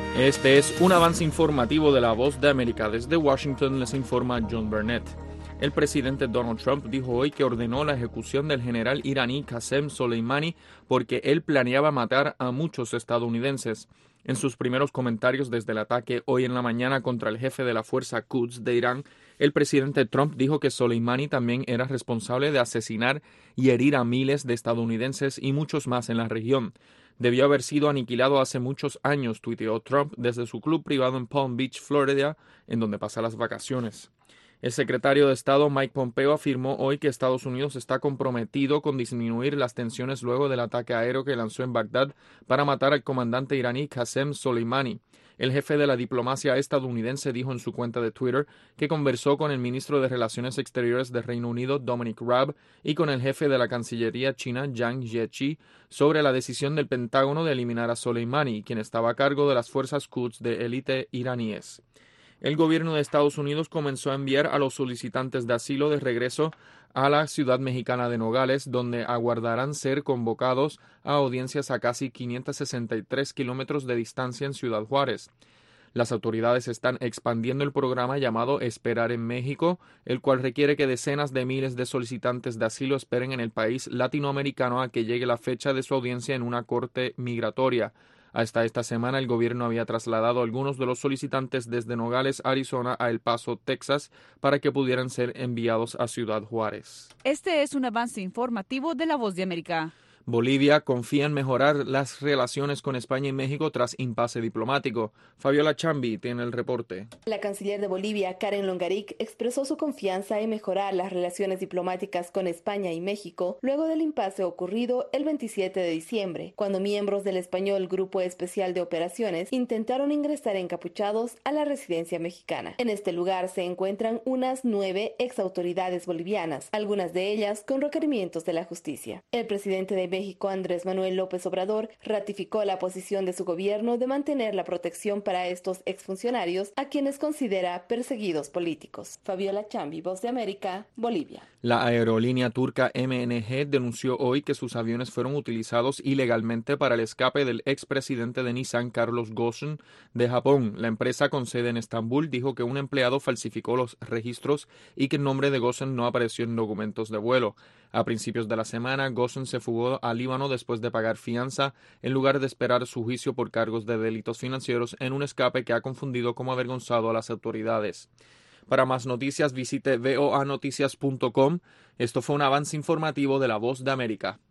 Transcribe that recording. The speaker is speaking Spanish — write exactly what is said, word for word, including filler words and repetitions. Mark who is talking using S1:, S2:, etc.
S1: Este es un avance informativo de La Voz de América. Desde Washington les informa John Burnett. El presidente Donald Trump dijo hoy que ordenó la ejecución del general iraní Qasem Soleimani porque él planeaba matar a muchos estadounidenses. En sus primeros comentarios desde el ataque hoy en la mañana contra el jefe de la fuerza Quds de Irán, el presidente Trump dijo que Soleimani también era responsable de asesinar y herir a miles de estadounidenses y muchos más en la región. Debió haber sido aniquilado hace muchos años, tuiteó Trump desde su club privado en Palm Beach, Florida, en donde pasa las vacaciones. El secretario de Estado Mike Pompeo afirmó hoy que Estados Unidos está comprometido con disminuir las tensiones luego del ataque aéreo que lanzó en Bagdad para matar al comandante iraní Qasem Soleimani. El jefe de la diplomacia estadounidense dijo en su cuenta de Twitter que conversó con el ministro de Relaciones Exteriores del Reino Unido, Dominic Raab, y con el jefe de la Cancillería china, Yang Jiechi, sobre la decisión del Pentágono de eliminar a Soleimani, quien estaba a cargo de las fuerzas Quds de élite iraníes. El gobierno de Estados Unidos comenzó a enviar a los solicitantes de asilo de regreso a la ciudad mexicana de Nogales, donde aguardarán ser convocados a audiencias a casi quinientos sesenta y tres kilómetros de distancia en Ciudad Juárez. Las autoridades están expandiendo el programa llamado Esperar en México, el cual requiere que decenas de miles de solicitantes de asilo esperen en el país latinoamericano a que llegue la fecha de su audiencia en una corte migratoria. Hasta esta semana, el gobierno había trasladado a algunos de los solicitantes desde Nogales, Arizona, a El Paso, Texas, para que pudieran ser enviados a Ciudad Juárez.
S2: Este es un avance informativo de La Voz de América.
S1: Bolivia confía en mejorar las relaciones con España y México tras impasse diplomático. Fabiola Chambi tiene el reporte.
S3: La canciller de Bolivia, Karen Longaric, expresó su confianza en mejorar las relaciones diplomáticas con España y México luego del impasse ocurrido el veintisiete de diciembre, cuando miembros del español Grupo Especial de Operaciones intentaron ingresar encapuchados a la residencia mexicana. En este lugar se encuentran unas nueve exautoridades bolivianas, algunas de ellas con requerimientos de la justicia. El presidente de México, Andrés Manuel López Obrador, ratificó la posición de su gobierno de mantener la protección para estos exfuncionarios a quienes considera perseguidos políticos. Fabiola Chambi, Voz de América, Bolivia.
S1: La aerolínea turca M N G denunció hoy que sus aviones fueron utilizados ilegalmente para el escape del expresidente de Nissan, Carlos Ghosn, de Japón. La empresa con sede en Estambul dijo que un empleado falsificó los registros y que el nombre de Ghosn no apareció en documentos de vuelo. A principios de la semana, Ghosn se fugó a Líbano después de pagar fianza en lugar de esperar su juicio por cargos de delitos financieros en un escape que ha confundido como avergonzado a las autoridades. Para más noticias visite voa noticias punto com. Esto fue un avance informativo de La Voz de América.